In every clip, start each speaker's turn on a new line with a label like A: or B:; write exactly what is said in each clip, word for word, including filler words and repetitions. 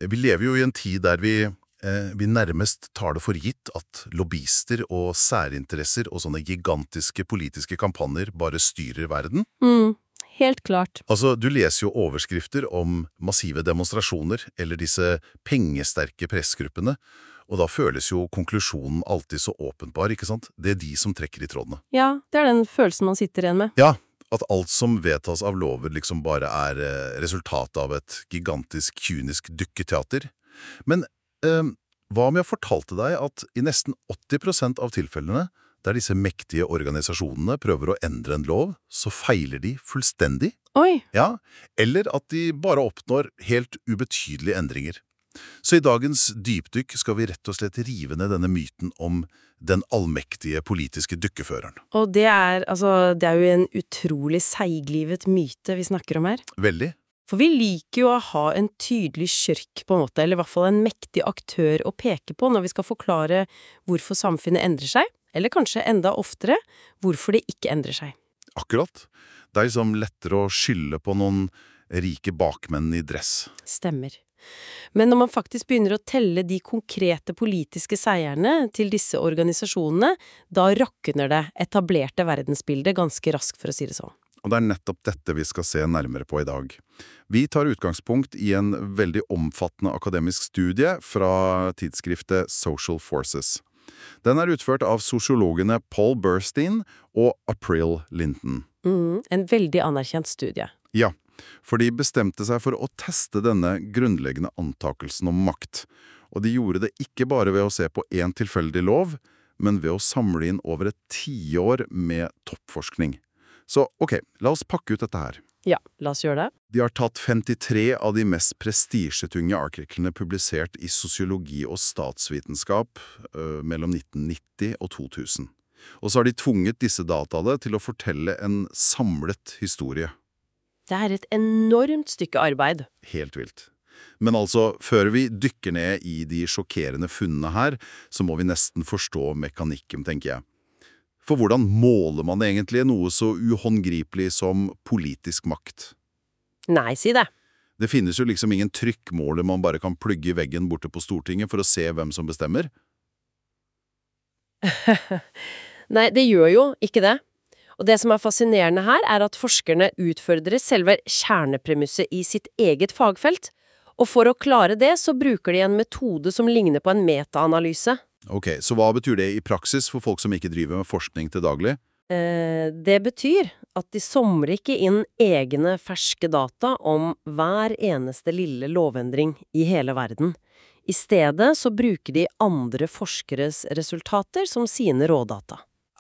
A: Vi lever jo i en tid der vi, eh, vi nærmest tar det for gitt at lobbyister og særinteresser og sånne gigantiske politiske kampanjer bare styrer verden.
B: Mm, helt klart.
A: Altså, du leser jo overskrifter om massive demonstrasjoner eller disse pengesterke pressgruppene, og da føles jo konklusjonen alltid så åpenbar, ikke sant? Det er de som trekker i trådene.
B: Ja, det er den følelsen man sitter igjen med.
A: Ja, at alt som vedtas av lover liksom bare er eh, resultatet av et gigantisk, kynisk dykketeater. Men eh, hva om jeg fortalte deg at i nesten åtti prosent av tilfellene der disse mektige organisasjonene prøver å endre en lov, så feiler de fullstendig?
B: Oi!
A: Ja, eller at de bare oppnår helt ubetydelige endringer. Så i dagens dypdykk skal vi rett og slett rive ned denne myten om den allmektige politiske dykkeføreren.
B: Og det er, altså, det er jo en utrolig seiglivet myte vi snakker om her.
A: Veldig.
B: For vi liker jo å ha en tydelig kjørk på en måte, eller i hvert fall en mektig aktør å peke på når vi skal forklare hvorfor samfunnet endrer seg, eller kanskje enda oftere, hvorfor det ikke endrer seg.
A: Akkurat. Det er liksom lettere å skylde på noen rike bakmenn i dress.
B: Stemmer. Men når man faktisk begynner å telle de konkrete politiske seierne til disse organisasjonene, da rakner det etablerte verdensbildet ganske raskt, for å si det sånn.
A: Og det er nettopp dette vi skal se nærmere på i dag. Vi tar utgangspunkt i en veldig omfattende akademisk studie fra tidsskriftet Social Forces. Den er utført av sosiologene Paul Burstein og April Linton.
B: Mm, en veldig anerkjent studie.
A: Ja, for de bestemte seg for å teste denne grunnleggende antakelsen om makt. Og de gjorde det ikke bare ved å se på en tilfeldig lov, men ved å samle inn over et tiår med toppforskning. Så ok, la oss pakke ut dette her.
B: Ja, la oss gjøre det.
A: De har tatt femtitre av de mest prestisjetunge artiklene publisert i sosiologi og statsvitenskap øh, mellom nitten nitti og to tusen. Og så har de tvunget disse dataene til å fortelle en samlet historie.
B: Det er et enormt stykke arbeid.
A: Helt vilt. Men altså, før vi dykker ned i de sjokkerende funnene her, så må vi nesten forstå mekanikken, tenker jeg. For hvordan måler man egentlig noe så uhåndgripelig som politisk makt?
B: Nei, si det.
A: Det finnes jo liksom ingen trykkmåler man bare kan plugge i veggen borte på Stortinget for å se hvem som bestemmer.
B: Nei, det gjør jo ikke det. Og det som er fascinerende her, er at forskerne utfordrer selve kjernepremisset i sitt eget fagfelt. Og for å klare det, så bruker de en metode som ligner på en metaanalyse.
A: Ok, så hva betyr det i praksis for folk som ikke driver med forskning til daglig?
B: Eh, det betyr at de somrer ikke inn egne ferske data om hver eneste lille lovendring i hele verden. I stedet så bruker de andre forskeres resultater som sine rådata.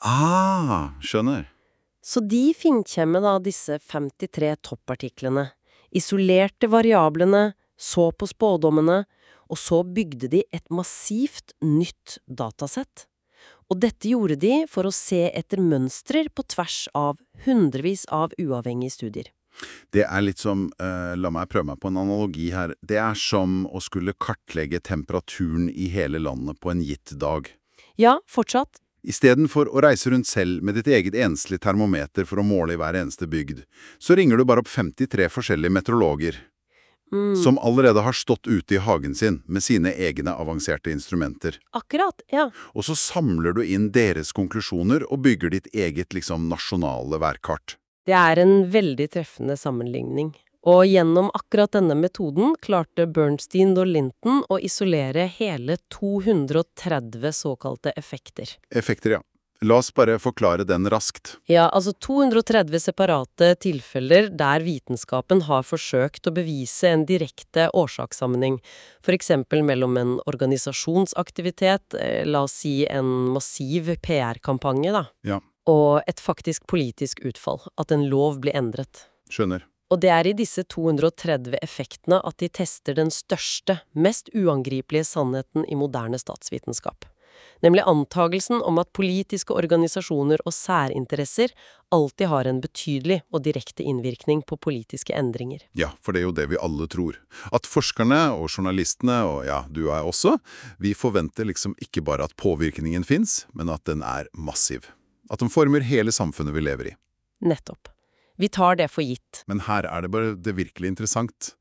A: Ah, skjønner.
B: Så de finkjemmer da disse femtitre toppartiklene, isolerte variablene, så på spådommene, og så bygde de et massivt nytt datasett. Og dette gjorde de for å se etter mønstrer på tvers av hundrevis av uavhengige studier.
A: Det er litt som, eh, la meg prøve meg på en analogi her, det er som å skulle kartlegge temperaturen i hele landet på en gitt dag.
B: Ja, fortsatt.
A: I stedet for å reise rundt selv med ditt eget enslige termometer for å måle i hver eneste bygd, så ringer du bare opp femtitre forskjellige meteorologer,
B: Mm.
A: som allerede har stått ute i hagen sin med sine egne avanserte instrumenter.
B: Akkurat, ja.
A: Og så samler du inn deres konklusjoner og bygger ditt eget liksom nasjonale værkart.
B: Det er en veldig treffende sammenligning. Og gjennom akkurat denne metoden klarte Bernstein og Linton å isolere hele to hundre og tretti såkalte effekter.
A: Effekter, ja. La oss bare forklare den raskt.
B: Ja, altså to hundre og tretti separate tilfeller der vitenskapen har forsøkt å bevise en direkte årsakssammenheng, for eksempel mellom en organisasjonsaktivitet, eh, la oss si en massiv P R-kampanje da,
A: Ja,
B: og et faktisk politisk utfall, at en lov blir endret.
A: skjønner.
B: Og det er i disse to hundre og tretti effektene at de tester den største, mest uangripelige sannheten i moderne statsvitenskap. Nemlig antagelsen om at politiske organisasjoner og særinteresser alltid har en betydelig og direkte innvirkning på politiske endringer.
A: Ja, for det er jo det vi alle tror. At forskerne og journalistene, og ja, du og jeg også, vi forventer liksom ikke bare at påvirkningen finnes, men at den er massiv. At den former hele samfunnet vi lever i.
B: Nettopp. Vi tar det for gitt.
A: Men her er det bare det virkelig interessant.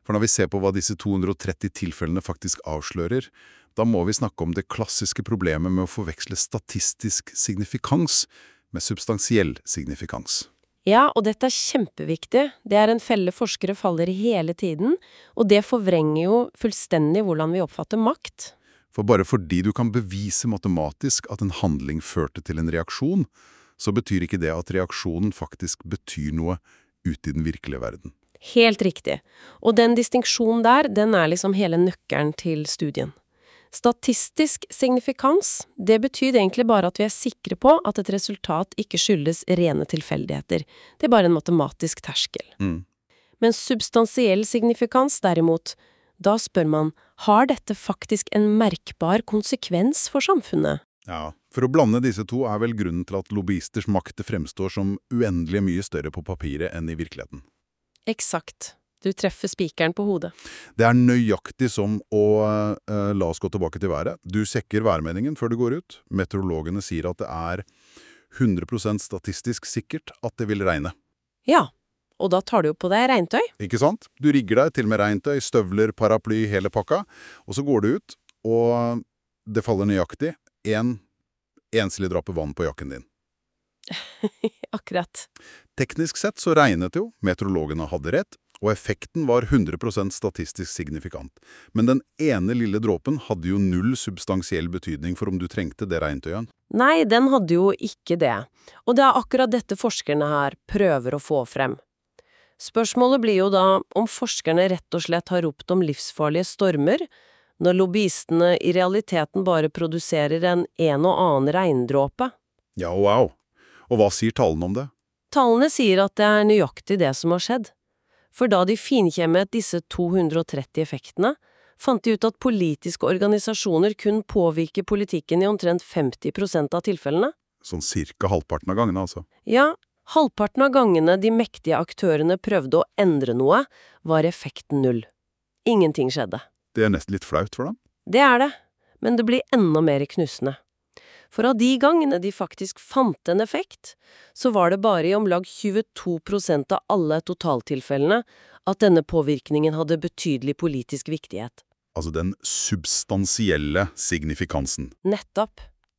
A: For når vi ser på hva disse to hundre og tretti tilfellene faktisk avslører, da må vi snakke om det klassiske problemet med å forveksle statistisk signifikans med substansiell signifikans.
B: Ja, og dette er kjempeviktig. Det er en felle forskere faller i hele tiden, og det forvrenger jo fullstendig hvordan vi oppfatter makt.
A: For bare fordi du kan bevise matematisk at en handling førte til en reaksjon, så betyr ikke det at reaksjonen faktisk betyr noe ute i den virkelige verden.
B: Helt riktig. Og den distinksjonen der, den er liksom hele nøkkelen til studien. Statistisk signifikans, det betyr egentlig bare at vi er sikre på at et resultat ikke skyldes rene tilfeldigheter. Det er bare en matematisk terskel.
A: Mm.
B: Men substansiell signifikans derimot, da spør man, har dette faktisk en merkbar konsekvens for samfunnet?
A: Ja, for å blande disse to er vel grunnen til at lobbyisters makt fremstår som uendelig mye større på papiret enn i virkeligheten.
B: Eksakt. Du treffer spikeren på hodet.
A: Det er nøyaktig som å, uh, la oss gå tilbake til været. Du sjekker værmeldingen før du går ut. Meteorologene sier at det er hundre prosent statistisk sikkert at det vil regne.
B: Ja, og da tar du jo på deg regntøy.
A: Ikke sant? Du rigger deg til med regntøy, støvler, paraply, hele pakka, og så går du ut, og det faller nøyaktig en enslig drappe vann på jakken din.
B: Akkurat.
A: Teknisk sett så regnet jo, meteorologene hadde rett, og effekten var hundre prosent statistisk signifikant. Men den ene lille dråpen hadde jo null substansiell betydning for om du trengte det regntøyen.
B: Nei, den hadde jo ikke det. Og det er akkurat dette forskerne her prøver å få frem. Spørsmålet blir jo da om forskerne rett og slett har ropt om livsfarlige stormer, når lobbyistene i realiteten bare produserer en en og annen regndråpe.
A: Ja, wow. Og hva sier tallene om det?
B: Tallene sier at det er nøyaktig det som har skjedd. For da de finkjemmet disse to hundre og tretti effektene, fant de ut at politiske organisasjoner kun påvirker politikken i omtrent femti prosent av tilfellene.
A: Sånn cirka halvparten av gangene, altså.
B: Ja, halvparten av gangene de mektige aktørene prøvde å endre noe, var effekten null. Ingenting skjedde.
A: Det er nesten litt flaut for dem.
B: Det er det, men det blir enda mer knusende. For av de gangene de faktisk fant en effekt, så var det bare i om lag tjueto prosent av alle totaltilfellene at denne påvirkningen hadde betydelig politisk viktighet.
A: Altså den substansielle signifikansen.
B: Nettopp.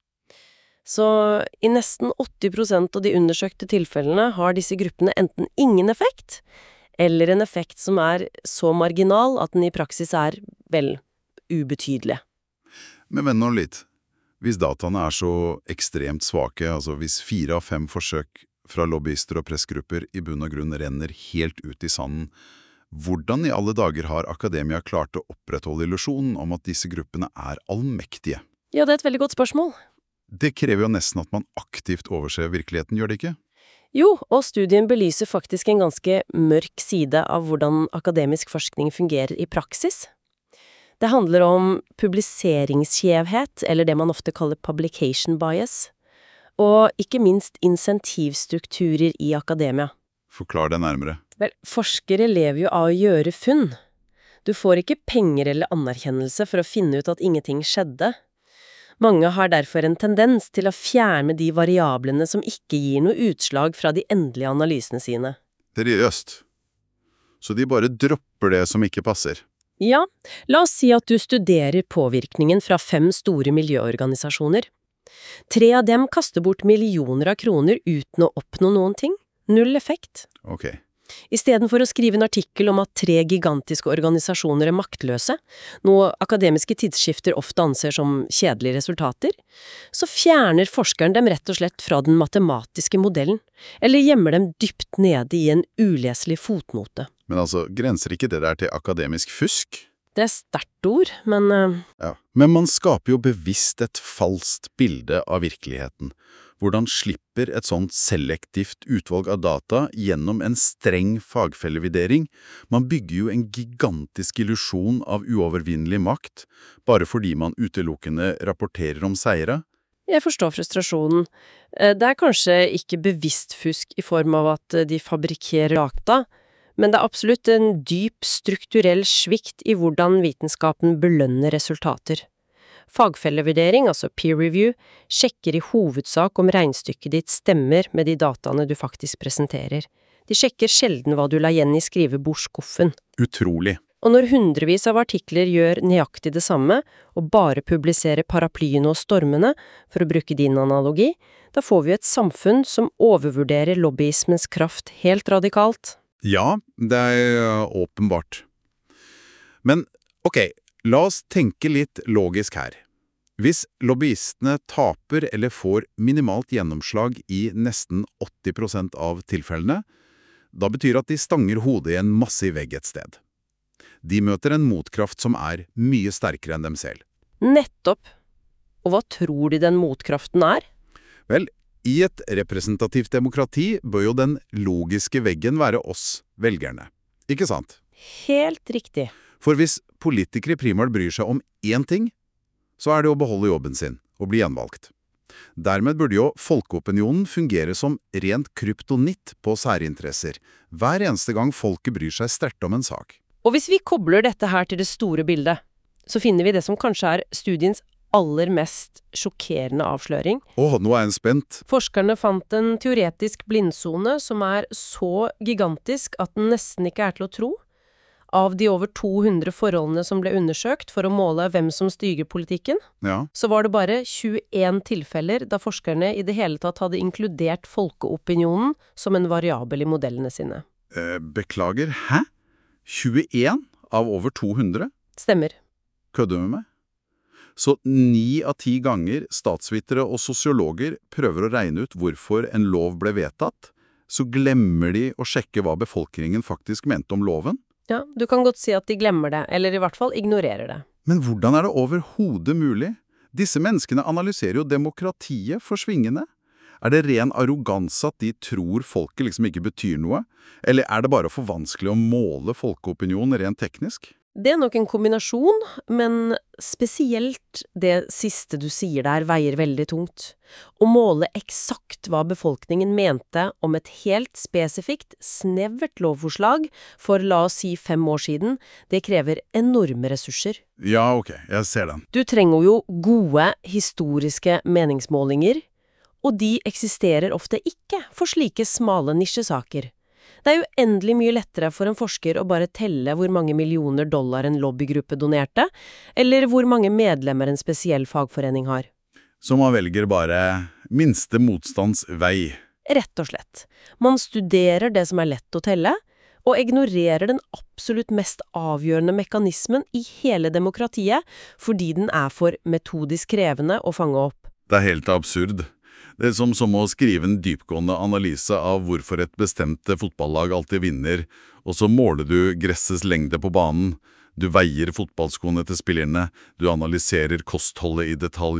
B: Så i nesten åtti prosent av de undersøkte tilfellene har disse gruppene enten ingen effekt, eller en effekt som er så marginal at den i praksis er, vel, ubetydelig.
A: Men vent nå litt. Hvis dataene er så ekstremt svake, altså hvis fire av fem forsøk fra lobbyister og pressgrupper i bunn og grunn renner helt ut i sanden, hvordan i alle dager har akademia klart å opprettholde illusjonen om at disse gruppene er allmektige?
B: Ja, det er et veldig godt spørsmål.
A: Det krever jo nesten at man aktivt overser virkeligheten, gjør det ikke?
B: Jo, og studien belyser faktisk en ganske mørk side av hvordan akademisk forskning fungerer i praksis. Det handler om publiseringsskjevhet, eller det man ofte kaller publication bias, og ikke minst insentivstrukturer i akademia.
A: Forklar det nærmere.
B: Vel, forskere lever jo av å gjøre funn. Du får ikke penger eller anerkjennelse for å finne ut at ingenting skjedde. Mange har derfor en tendens til å fjerne de variablene som ikke gir noe utslag fra de endelige analysene sine.
A: Seriøst. Så de bare dropper det som ikke passer.
B: Ja, la oss si at du studerer påvirkningen fra fem store miljøorganisasjoner. Tre av dem kaster bort millioner av kroner uten å oppnå noen ting. Null effekt.
A: Ok.
B: I stedet for å skrive en artikkel om at tre gigantiske organisasjoner er maktløse, noe akademiske tidsskifter ofte anser som kjedelige resultater, så fjerner forskeren dem rett og slett fra den matematiske modellen, eller gjemmer dem dypt nede i en uleselig fotnote.
A: Men altså, grenser ikke det der til akademisk fusk?
B: Det er sterkt ord, men... Uh...
A: Ja, men man skaper jo bevisst et falskt bilde av virkeligheten. Hvordan slipper et sånt selektivt utvalg av data gjennom en streng fagfellevurdering? Man bygger jo en gigantisk illusjon av uovervinnelig makt, bare fordi man utelukkende rapporterer om seire.
B: Jeg forstår frustrasjonen. Det er kanskje ikke bevisst fusk i form av at de fabrikkerer data, men det er absolutt en dyp strukturell svikt i hvordan vitenskapen belønner resultater. Fagfellevurdering, altså peer review, sjekker i hovedsak om regnstykket ditt stemmer med de dataene du faktisk presenterer. De sjekker sjelden hva du la igjen i skrivebordsskuffen.
A: Utrolig.
B: Og når hundrevis av artikler gjør nøyaktig det samme, og bare publiserer paraplyene og stormene, for å bruke din analogi, da får vi et samfunn som overvurderer lobbyismens kraft helt radikalt.
C: Ja, det er åpenbart. Men ok, la oss tenke litt logisk her. Hvis lobbyistene taper eller får minimalt gjennomslag i nesten åtti prosent av tilfellene, da betyr at de stanger hodet i en massiv vegg et sted. De møter en motkraft som er mye sterkere enn dem selv.
B: Nettopp. Og hva tror de den motkraften er?
C: Vel, i et representativt demokrati bør jo den logiske veggen være oss, velgerne. Ikke sant?
B: Helt riktig.
C: For hvis politikere primært bryr seg om én ting, så er det å beholde jobben sin og bli gjenvalgt. Dermed burde jo folkeopinionen fungere som rent kryptonitt på særinteresser, hver eneste gang folket bryr seg sterkt om en sak.
B: Og hvis vi kobler dette her til det store bildet, så finner vi det som kanskje er studiens aller mest sjokkerende avsløring.
C: Åh, nå er jeg spent.
B: Forskerne fant en teoretisk blindsone som er så gigantisk at den nesten ikke er til å tro. Av de over to hundre forholdene som ble undersøkt for å måle hvem som styrer politikken,
C: Ja.
B: så var det bare tjueen tilfeller da forskerne i det hele tatt hadde inkludert folkeopinionen som en variabel i modellene sine.
C: Eh, beklager, hæ? tjueen av over to hundre?
B: Stemmer.
C: Kødder du med meg? Så ni av ti ganger statsvitere og sosiologer prøver å regne ut hvorfor en lov ble vedtatt, så glemmer de å sjekke hva befolkningen faktisk mente om loven.
B: Ja, du kan godt si at de glemmer det, eller i hvert fall ignorerer det.
C: Men hvordan er det overhodet mulig? Disse menneskene analyserer jo demokratiet for svingene. Er det ren arroganse at de tror folket liksom ikke betyr noe? Eller er det bare for vanskelig å måle folkeopinion rent teknisk?
B: Det er nok en kombinasjon, men spesielt det siste du sier der veier veldig tungt. Å måle eksakt hva befolkningen mente om et helt spesifikt, snevert lovforslag for la oss si fem år siden, det krever enorme ressurser.
C: Ja, ok, jeg ser den.
B: Du trenger jo gode historiske meningsmålinger, og de eksisterer ofte ikke for slike smale nisjesaker. Det er jo endelig mye lettere for en forsker å bare telle hvor mange millioner dollar en lobbygruppe donerte, eller hvor mange medlemmer en spesiell fagforening har.
C: Så man velger bare minste motstands vei.
B: Rett og slett. Man studerer det som er lett å telle, og ignorerer den absolutt mest avgjørende mekanismen i hele demokratiet, fordi den er for metodisk krevende å fange opp.
C: Det er helt absurd. Det er som, som å skrive en dypgående analyse av hvorfor et bestemt fotballag alltid vinner, og så måler du gressets lengde på banen, du veier fotballskoene til spillerne, du analyserer kostholdet i detalj.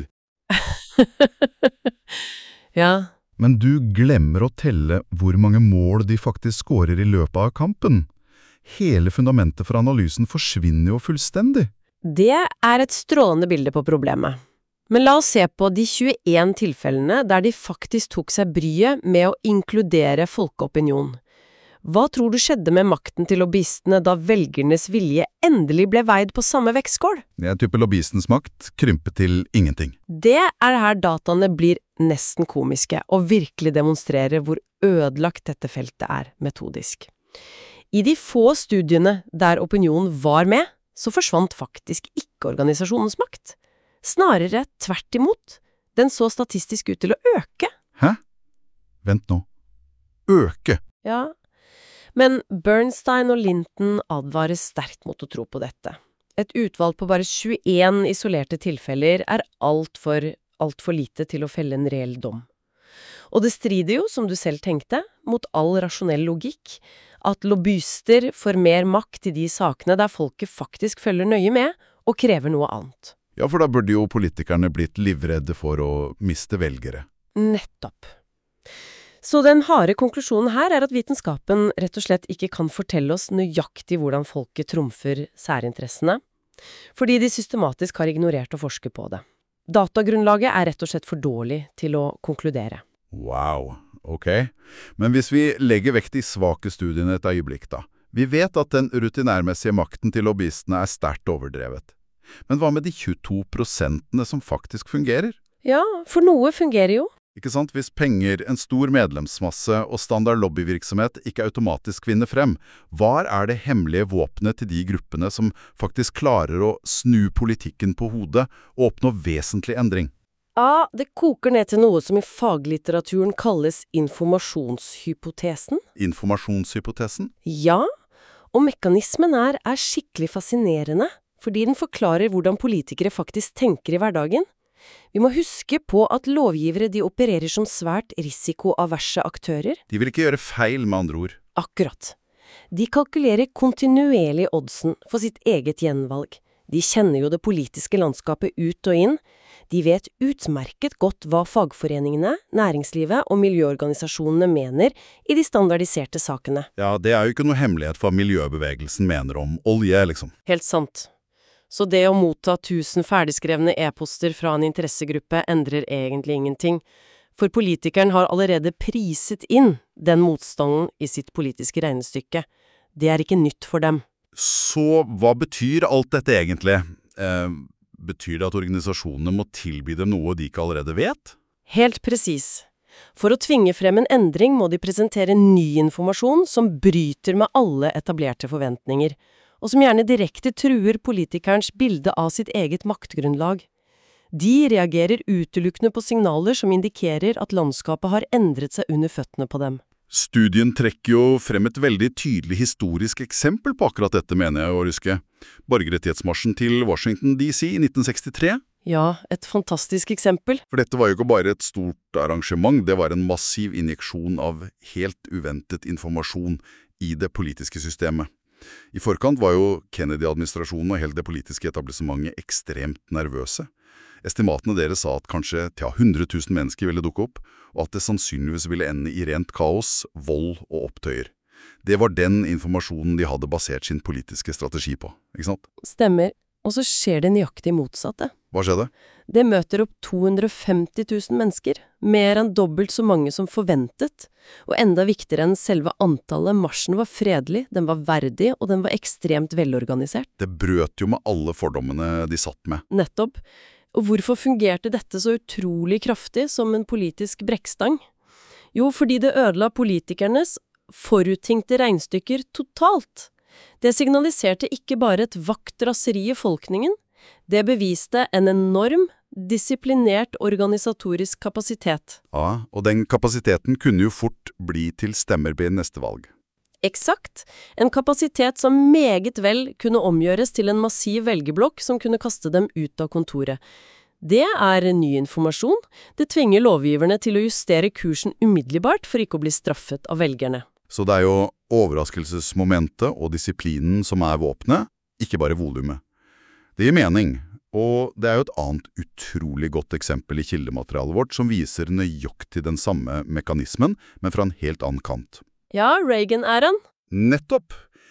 B: Ja.
D: Men du glemmer å telle hvor mange mål de faktisk skårer i løpet av kampen. Hele fundamentet for analysen forsvinner jo fullstendig.
B: Det er et strålende bilde på problemet. Men la oss se på de tjueen tilfellene der de faktisk tok seg bryet med å inkludere folkeopinion. Hva tror du skjedde med makten til lobbyistene da velgernes vilje endelig ble veid på samme vektskål?
D: Jeg tipper lobbyistens makt krympet til ingenting.
B: Det er her dataene blir nesten komiske, og virkelig demonstrerer hvor ødelagt dette feltet er metodisk. I de få studiene der opinionen var med, så forsvant faktisk ikke organisasjonens makt. Snarere tvert imot. Den så statistisk ut til å øke.
D: Hæ? Vent nå. Øke?
B: Ja, men Bernstein og Linton advarer sterkt mot å tro på dette. Et utvalg på bare tjueen isolerte tilfeller er alt for, alt for lite til å felle en reell dom. Og det strider jo, som du selv tenkte, mot all rasjonell logikk, at lobbyister får mer makt i de sakene der folket faktisk følger nøye med og krever noe annet.
C: Ja, for da burde jo politikerne blitt livredde for å miste velgere.
B: Nettopp. Så den harde konklusjonen her er at vitenskapen rett og slett ikke kan fortelle oss nøyaktig hvordan folket trumfer særinteressene, fordi de systematisk har ignorert å forske på det. Datagrunnlaget er rett og slett for dårlig til å konkludere.
C: Wow, ok. Men hvis vi legger vekt i svake studiene et øyeblikk da, vi vet at den rutinærmessige makten til lobbyistene er sterkt overdrevet. Men hva med de tjueto prosentene som faktisk fungerer?
B: Ja, for noe fungerer jo.
D: Ikke sant? Hvis penger, en stor medlemsmasse og standard lobbyvirksomhet ikke automatisk vinner frem, hva er det hemmelige våpenet til de gruppene som faktisk klarer å snu politikken på hodet og oppnå vesentlig endring?
B: Ja, det koker ned til noe som i faglitteraturen kalles informasjonshypotesen.
D: Informasjonshypotesen?
B: Ja, og mekanismen er, er skikkelig fascinerende, fordi den forklarer hvordan politikere faktisk tenker i hverdagen. Vi må huske på at lovgivere de opererer som svært risikoaverse aktører.
D: De vil ikke gjøre feil, med andre ord.
B: Akkurat. De kalkulerer kontinuerlig oddsen for sitt eget gjenvalg. De kjenner jo det politiske landskapet ut og inn. De vet utmerket godt hva fagforeningene, næringslivet og miljøorganisasjonene mener i de standardiserte sakene.
D: Ja, det er jo ikke noe hemmelighet for hva miljøbevegelsen mener om olje, liksom.
B: Helt sant. Så det å motta tusen ferdigskrevne e-poster fra en interessegruppe endrer egentlig ingenting. For politikeren har allerede priset inn den motstanden i sitt politiske regnestykke. Det er ikke nytt for dem.
D: Så hva betyr alt dette egentlig? Eh, betyr det at organisasjonene må tilby dem noe de ikke allerede vet?
B: Helt presis. For å tvinge frem en endring må de presentere ny informasjon som bryter med alle etablerte forventninger, og som gjerne direkte truer politikerens bilde av sitt eget maktgrunnlag. De reagerer utelukkende på signaler som indikerer at landskapet har endret seg under føttene på dem.
D: Studien trekker jo frem et veldig tydelig historisk eksempel på akkurat dette, mener jeg å huske. Borgerrettighetsmarsjen til Washington D C i nitten sekstitre.
B: Ja, et fantastisk eksempel.
D: For dette var jo ikke bare et stort arrangement, det var en massiv injeksjon av helt uventet informasjon i det politiske systemet. I forkant var jo Kennedy-administrasjonen og hele det politiske etablissementet ekstremt nervøse. Estimatene deres sa at kanskje til hundre tusen mennesker ville dukke opp, og at det sannsynligvis ville ende i rent kaos, vold og opptøyer. Det var den informasjonen de hadde basert sin politiske strategi på, ikke sant?
B: Stemmer. Og så skjer det nøyaktig motsatte.
D: Hva skjedde?
B: Det møter opp to hundre og femti tusen mennesker, mer enn dobbelt så mange som forventet. Og enda viktigere enn selve antallet, marsjen var fredelig, den var verdig, og den var ekstremt velorganisert.
D: Det brøt jo med alle fordommene de satt med.
B: Nettopp. Og hvorfor fungerte dette så utrolig kraftig som en politisk brekkstang? Jo, fordi det ødela politikernes foruttenkte regnestykker totalt. Det signaliserte ikke bare et vakt raseri i folkeningen, det beviste en enorm, disiplinert organisatorisk kapasitet.
D: Ja, og den kapasiteten kunne jo fort bli til stemmer ved neste valg.
B: Eksakt. En kapasitet som meget vel kunne omgjøres til en massiv velgerblokk som kunne kaste dem ut av kontoret. Det er ny informasjon. Det tvinger lovgiverne til å justere kursen umiddelbart for ikke å bli straffet av velgerne.
D: Så det er jo overraskelsesmomentet og disiplinen som er våpenet, ikke bare volumet. Det gir mening, og det er jo et annet utrolig godt eksempel i kildematerialet vårt som viser nøyaktig den samme mekanismen, men fra en helt annen kant.
B: Ja, Reagan-æraen.
D: Nettopp!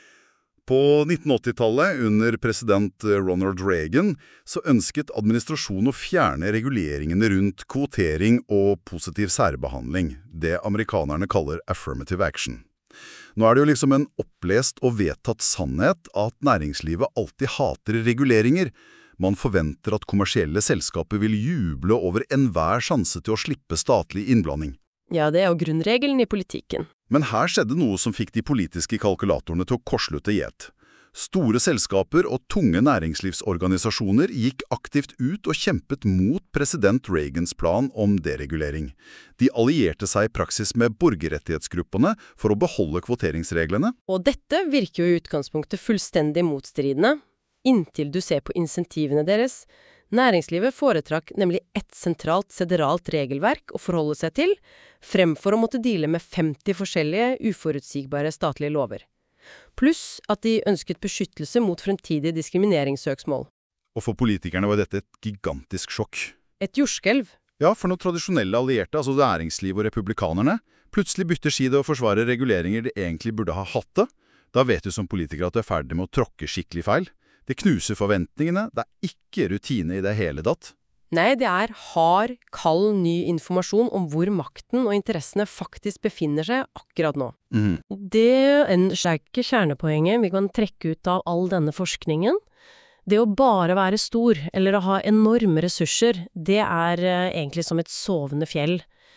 D: På nitten åtti-tallet, under president Ronald Reagan, så ønsket administrasjonen å fjerne reguleringene rundt kvotering og positiv særbehandling, det amerikanerne kaller affirmative action. Nå er det jo liksom en opplest og vedtatt sannhet at næringslivet alltid hater reguleringer. Man forventer at kommersielle selskaper vil juble over enhver sjanse til å slippe statlig innblanding.
B: Ja, det er jo grunnregelen i politikken.
D: Men her skjedde noe som fikk de politiske kalkulatorene til å korslutte i ett. Store selskaper og tunge næringslivsorganisasjoner gikk aktivt ut og kjempet mot president Reagans plan om deregulering. De allierte seg i praksis med borgerrettighetsgruppene for å beholde kvoteringsreglene.
B: Og dette virker jo i utgangspunktet fullstendig motstridende, inntil du ser på insentivene deres. Næringslivet foretrakk nemlig ett sentralt føderalt regelverk å forholde seg til, fremfor å måtte deale med femti forskjellige uforutsigbare statlige lover. Pluss at de ønsket beskyttelse mot fremtidige diskrimineringssøksmål.
D: Og for politikerne var dette et gigantisk sjokk.
B: Et jordskjelv.
D: Ja, for noen tradisjonelle allierte, altså næringsliv og republikanerne, plutselig bytter side og forsvarer reguleringer de egentlig burde ha hatt det. Da vet du som politiker at du er ferdig med å tråkke skikkelig feil. Det knuser forventningene, det er ikke rutine i det hele tatt.
B: Nei, det er hard, kald, ny informasjon om hvor makten og interessene faktisk befinner seg akkurat nå.
D: Mm.
B: Det er ikke kjernepoenget vi kan trekke ut av all denne forskningen. Det å bare være stor, eller å ha enorme ressurser, det er egentlig som et sovende fjell.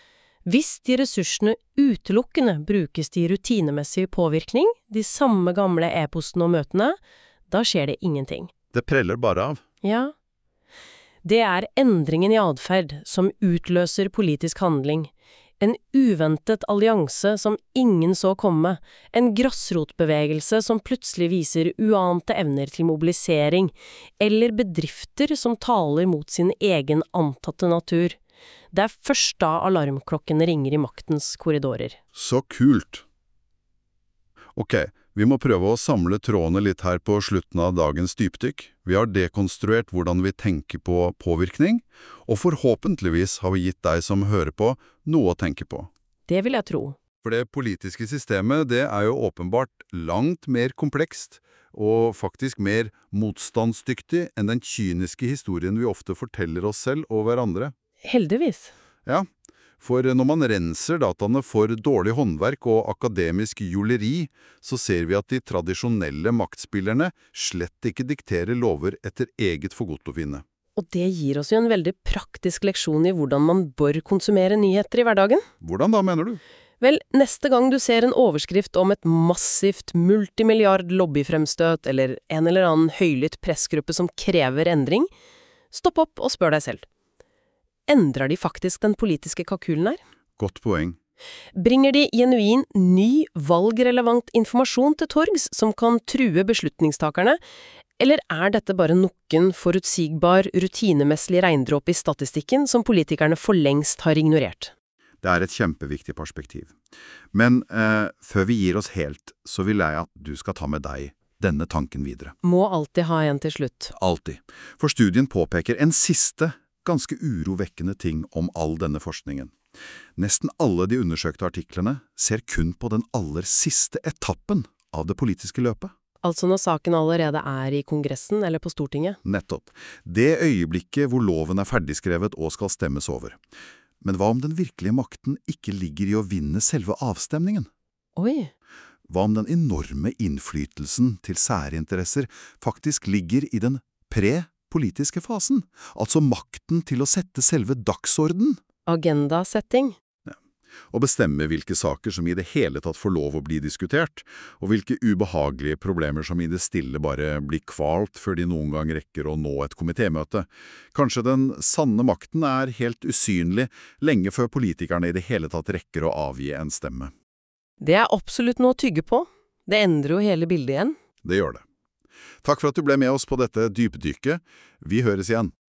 B: Hvis de ressursene utelukkende brukes til rutinemessig påvirkning, de samme gamle e-postene og møtene, da skjer det ingenting.
A: Det preller bare av.
B: Ja. Det er endringen i atferd som utløser politisk handling. En uventet allianse som ingen så komme. En grasrotbevegelse som plutselig viser uante evner til mobilisering. Eller bedrifter som taler mot sin egen antatte natur. Det er først da alarmklokkene ringer i maktens korridorer.
A: Så kult! Ok, vi må prøve å samle trådene litt her på slutten av dagens dypdykk. Vi har dekonstruert hvordan vi tenker på påvirkning, og forhåpentligvis har vi gitt deg som hører på noe å tenke på.
B: Det vil jeg tro.
A: For det politiske systemet, det er jo åpenbart langt mer komplekst, og faktisk mer motstandsdyktig enn den kyniske historien vi ofte forteller oss selv og hverandre.
B: Heldigvis.
A: Ja, for når man renser dataene for dårlig håndverk og akademisk juleri, så ser vi at de tradisjonelle maktspillerne slett ikke dikterer lover etter eget forgodtbefinnende.
B: Og det gir oss jo en veldig praktisk leksjon i hvordan man bør konsumere nyheter i hverdagen.
A: Hvordan da, mener du?
B: Vel, neste gang du ser en overskrift om et massivt multimilliard lobbyfremstøt eller en eller annen høylytt pressgruppe som krever endring, stopp opp og spør deg selv. Endrer de faktisk den politiske kalkulen her?
A: Godt poeng.
B: Bringer de genuin, ny, valgrelevant informasjon til torgs som kan true beslutningstakerne, eller er dette bare noen forutsigbar, rutinemessig regndråpe i statistikken som politikerne for lengst har ignorert?
A: Det er et kjempeviktig perspektiv. Men eh, før vi gir oss helt, så vil jeg at du skal ta med deg denne tanken videre.
B: Må alltid ha en til slutt.
A: Alltid. For studien påpeker en siste, ganske urovekkende ting om all denne forskningen. Nesten alle de undersøkte artiklene ser kun på den aller siste etappen av det politiske løpet.
B: Altså når saken allerede er i Kongressen eller på Stortinget?
A: Nettopp. Det øyeblikket hvor loven er ferdigskrevet og skal stemmes over. Men hva om den virkelige makten ikke ligger i å vinne selve avstemningen?
B: Oi!
A: Hva om den enorme innflytelsen til særinteresser faktisk ligger i den pre-politiske fasen? Altså makten til å sette selve dagsorden?
B: Agendasetting?
A: Og bestemme hvilke saker som i det hele tatt får lov å bli diskutert, og hvilke ubehagelige problemer som i det stille bare blir kvalt før de noen gang rekker å nå et komitémøte. Kanskje den sanne makten er helt usynlig lenge før politikerne i det hele tatt rekker å avgi en stemme.
B: Det er absolutt noe å tygge på. Det endrer jo hele bildet igjen.
A: Det gjør det. Takk for at du ble med oss på dette dypdykket. Vi høres igjen.